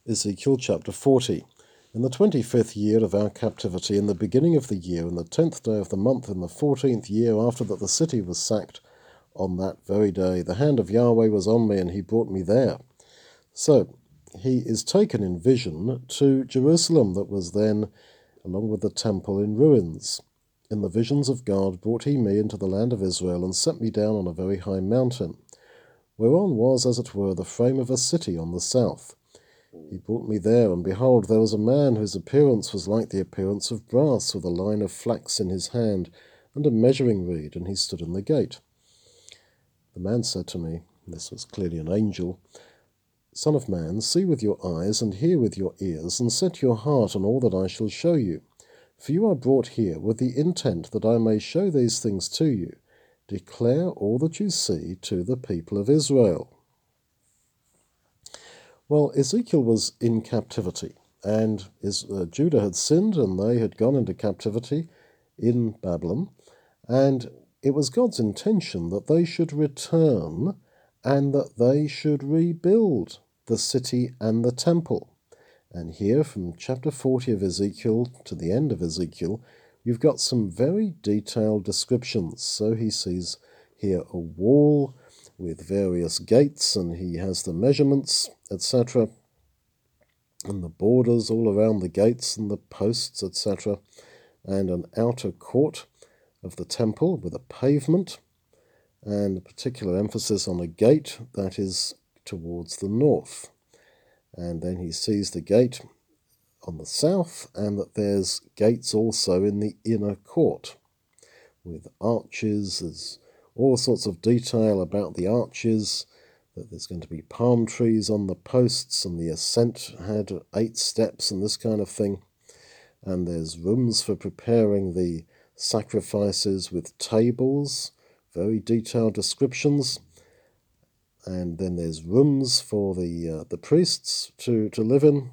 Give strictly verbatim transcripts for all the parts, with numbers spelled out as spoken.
Ezekiel chapter forty. In the twenty-fifth year of our captivity, in the beginning of the year, in the tenth day of the month, in the fourteenth year after that the city was sacked, on that very day, the hand of Yahweh was on me, and he brought me there. So, he is taken in vision to Jerusalem that was then, along with the temple, in ruins. In the visions of God brought he me into the land of Israel, and set me down on a very high mountain, whereon was, as it were, the frame of a city on the south. He brought me there, and behold, there was a man whose appearance was like the appearance of brass, with a line of flax in his hand, and a measuring reed, and he stood in the gate. The man said to me, and this was clearly an angel, Son of man, see with your eyes, and hear with your ears, and set your heart on all that I shall show you. For you are brought here with the intent that I may show these things to you. Declare all that you see to the people of Israel. Well, Ezekiel was in captivity, and is, uh, Judah had sinned, and they had gone into captivity in Babylon, and it was God's intention that they should return and that they should rebuild the city and the temple. And here, from chapter forty of Ezekiel to the end of Ezekiel, you've got some very detailed descriptions. So he sees here a wall with various gates, and he has the measurements, et cetera, and the borders all around the gates and the posts, et cetera, and an outer court of the temple with a pavement, and a particular emphasis on a gate that is towards the north. And then he sees the gate on the south, and that there's gates also in the inner court with arches. There's all sorts of detail about the arches, that there's going to be palm trees on the posts, and the ascent had eight steps and this kind of thing. And there's rooms for preparing the sacrifices with tables, very detailed descriptions. And then there's rooms for the uh, the priests to, to live in.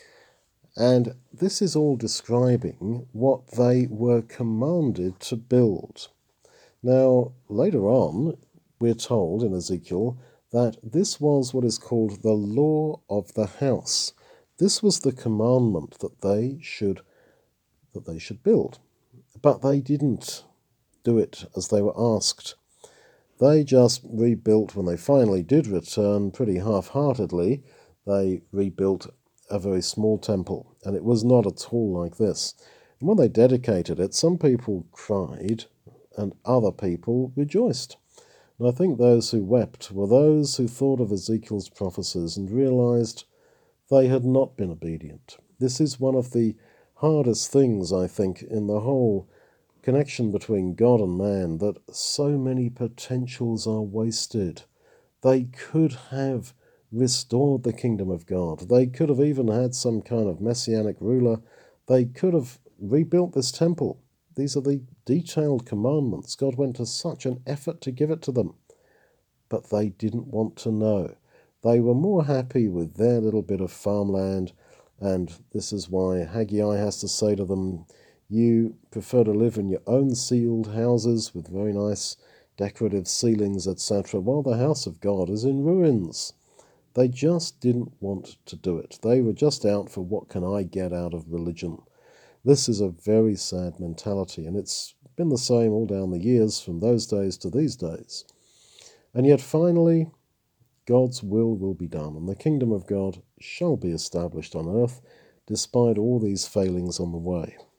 And this is all describing what they were commanded to build. Now, later on, we're told in Ezekiel that this was what is called the law of the house. This was the commandment that they should that they should build. But they didn't do it as they were asked. They just rebuilt, when they finally did return, pretty half-heartedly. They rebuilt a very small temple, and it was not at all like this. And when they dedicated it, some people cried and other people rejoiced. And I think those who wept were those who thought of Ezekiel's prophecies and realized they had not been obedient. This is one of the hardest things, I think, in the whole connection between God and man, that so many potentials are wasted. They could have restored the kingdom of God. They could have even had some kind of messianic ruler. They could have rebuilt this temple. These are the detailed commandments. God went to such an effort to give it to them. But they didn't want to know. They were more happy with their little bit of farmland, and this is why Haggai has to say to them, you prefer to live in your own sealed houses with very nice decorative ceilings, et cetera, while the house of God is in ruins. They just didn't want to do it. They were just out for what can I get out of religion. This is a very sad mentality, and it's been the same all down the years from those days to these days. And yet finally, God's will will be done, and the kingdom of God shall be established on earth, despite all these failings on the way.